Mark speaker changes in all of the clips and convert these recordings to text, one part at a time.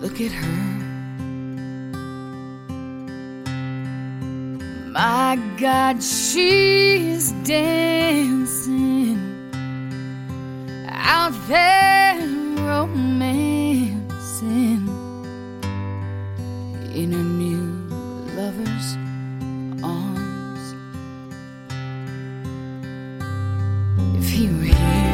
Speaker 1: look at her. My God, she's dancing out there, romancing in her new lover's arms. If he were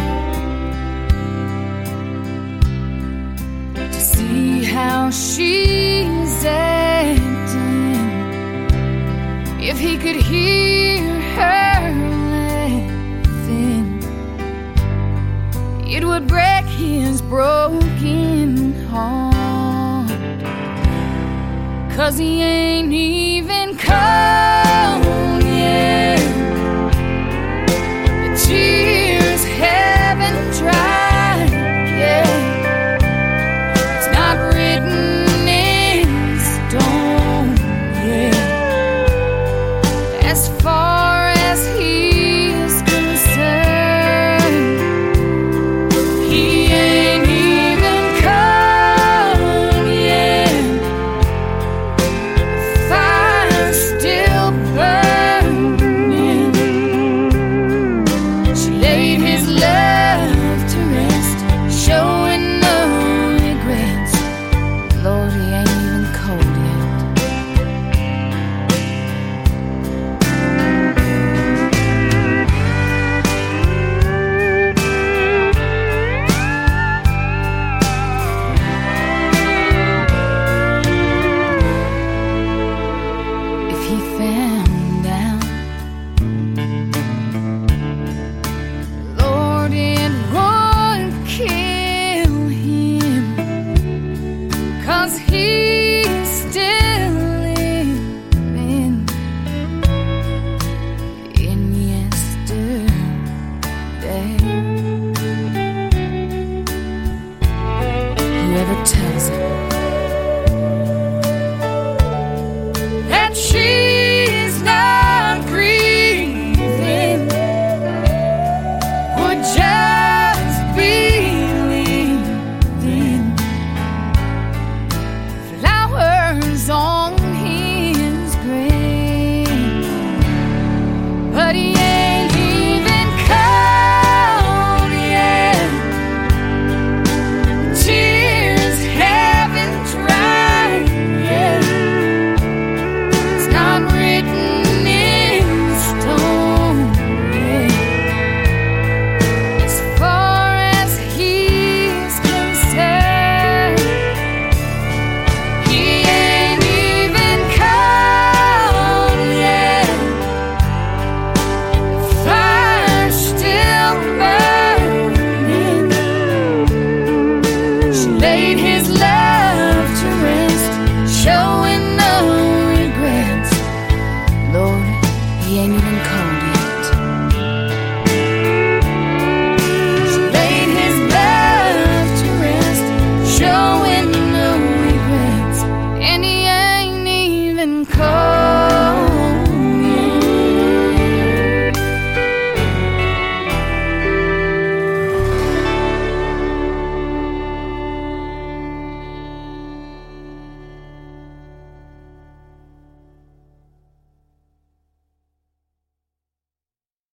Speaker 1: here to see how she's acting, if he could hear her laughing, it would break his broken heart. 'Cause he ain't even come yet. The tears haven't dried yet. It's not written in stone yet. As far as he's concerned, he ain't even come yet. Fire still burning. She laid his love to rest, showing no regrets. Lord, he ain't even cold yet. If he found out, Lord,